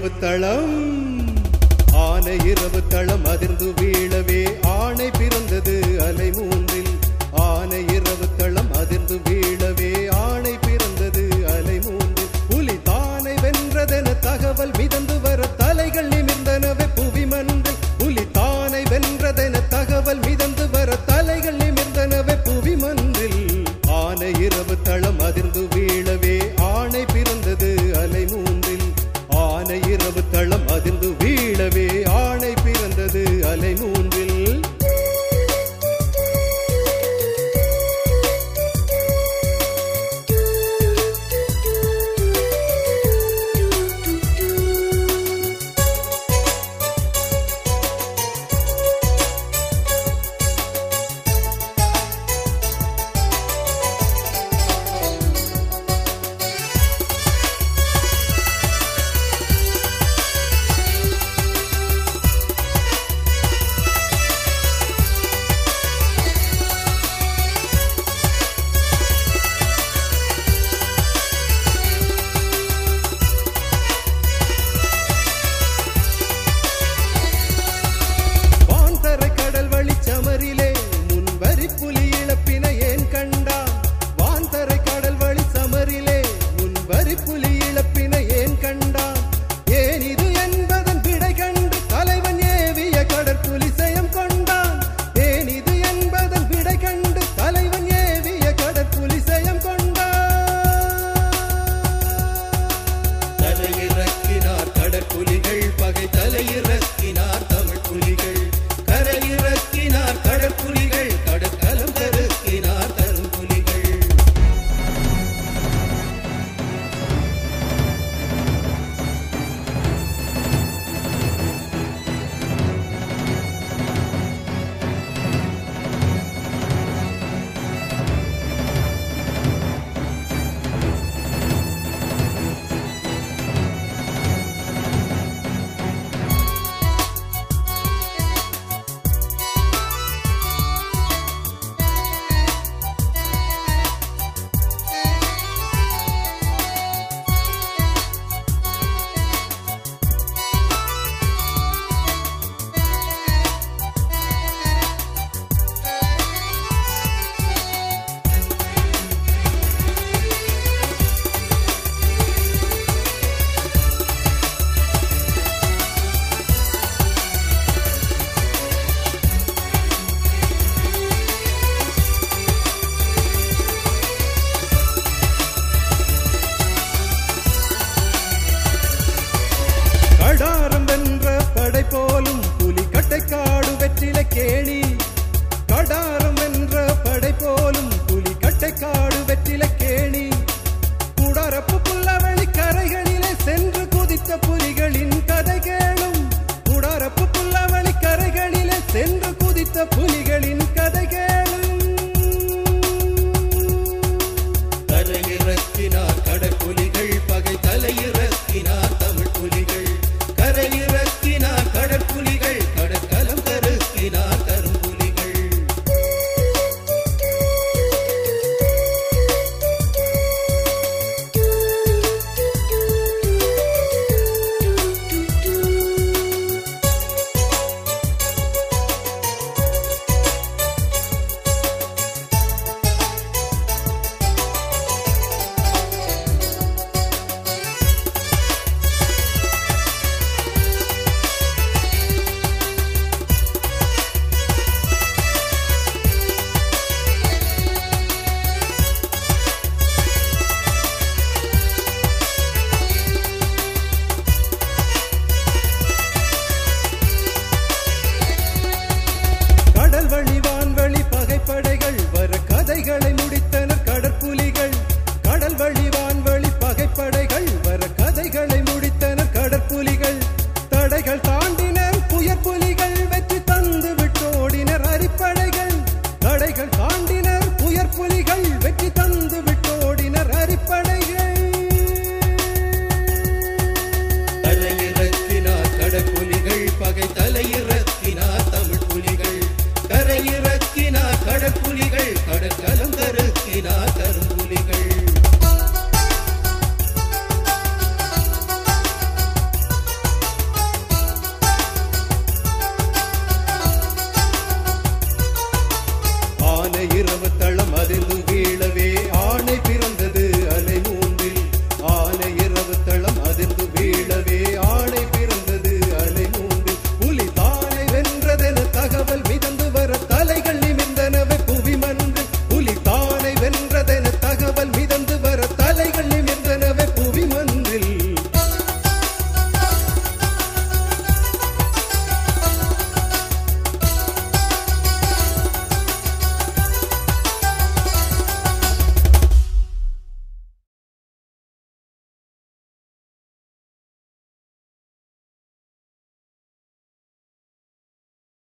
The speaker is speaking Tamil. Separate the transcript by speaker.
Speaker 1: இரவு தளம் ஆனை இரவு தளம் அதிர்ந்து வீழவே ஆணை பிறந்தது அலை மூன்றில். ஆனை இரவு தளம் அதிர்ந்து வீழவே ஆணை பிறந்தது அலை மூன்றில். புலி தானை வென்றதென தகவல் மிதந்து வர தலைகள் நிமிர்ந்தனவே புவி மன்றில். புலி தானை வென்றதென தகவல் மிதந்து வர தலைகள் நிமிர்ந்தனவே புவி மன்றில். ஆனை இரவு தளம் அதிர்ந்து வீழவே ஆணை பிறந்தது அலை மூன்றில். ஆனை இரவு தளம் அதிர்ந்து வீழவே ஆணை பிறந்தது அலை மூன்றில். கடாரம் வென்ற படை போலும் புலி கட்டைக்காடு வெற்றிலை கேணி. கடாரம் வென்ற படை போலும் புலி கட்டைக்காடு வெற்றிலை கேணி. குடரப்பு புல்லவெளி கரைகளிலே சென்று குதித்த புலிகளின் கதை கேளும். குடரப்பு புல்லவெளி கரைகளிலே சென்று குதித்த புலிகளின்